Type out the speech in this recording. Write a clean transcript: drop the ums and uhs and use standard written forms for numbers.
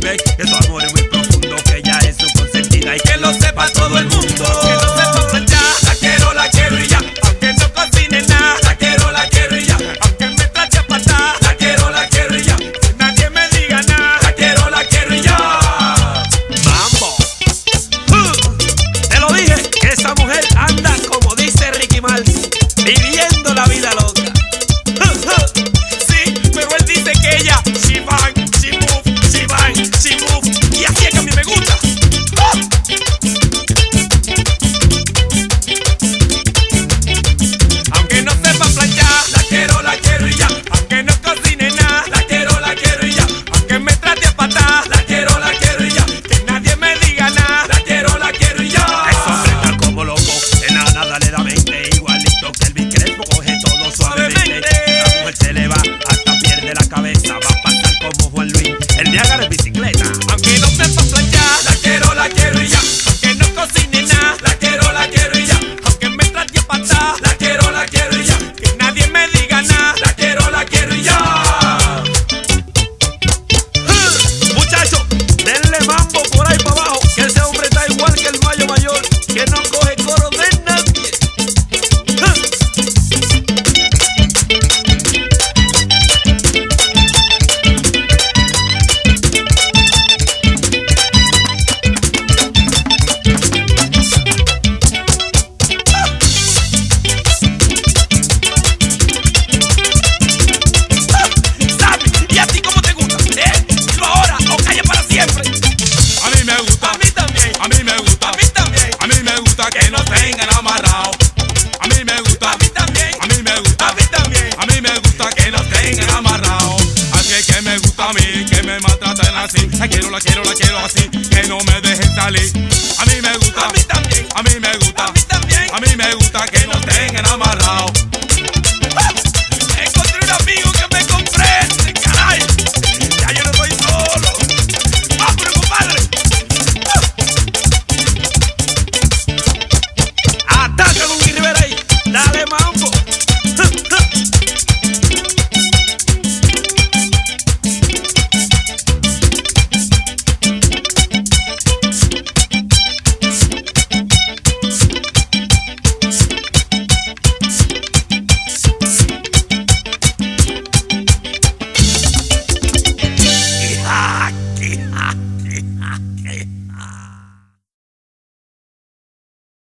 ve que su amor es muy profundo, que ella es su consentida y que lo sepa todo el mundo. Que no sepa planchar, la quiero y ya. Aunque no cocine nada, la quiero y ya. Aunque me trate a patar, la quiero y ya. Que nadie me diga nada, la quiero y ya. Mambo. Te lo dije, que esa mujer anda como dice Ricky Martin, viviendo la vida loca. Sí, pero él dice que ella, she bang, she move, y así es que a mí me gusta. Aunque no sepa planchar, la quiero y ya. Aunque no cocine nada, la quiero y ya. Aunque me trate a patar, la quiero y ya. Que nadie me diga nada, la quiero y ya. Eso hombre está como loco, en la nada le da mente, igualito que el Crespo, coge todo suavemente. La mujer se le va, hasta pierde la cabeza, va a pasar como Juan Luis, el Niágara en bicicleta. Aunque no sepa planchar, la quiero y ya. Aunque no cocine nada, la quiero y ya. Aunque me trate a patar, la quiero y ya. Que nadie me diga nada, la quiero y ya. Muchachos, denle mambo por ahí para abajo, que ese hombre está igual que el Mayo Mayor, que no coge coro de nadie. ¿Y a ti cómo te gusta? Dilo ahora o calla para siempre. A mí me gusta, A mí también. a mí me gusta, A mí también. a mí me gusta que no tengan amarrado. A mí me gusta, A mí también. a mí me gusta, A mí también. a mí me gusta que no tengan amarrado. Así es que me gusta a mí, que me maltraten así. La quiero así, que no me dejen salir. A mí me gusta, A mí también. a mí me gusta, A mí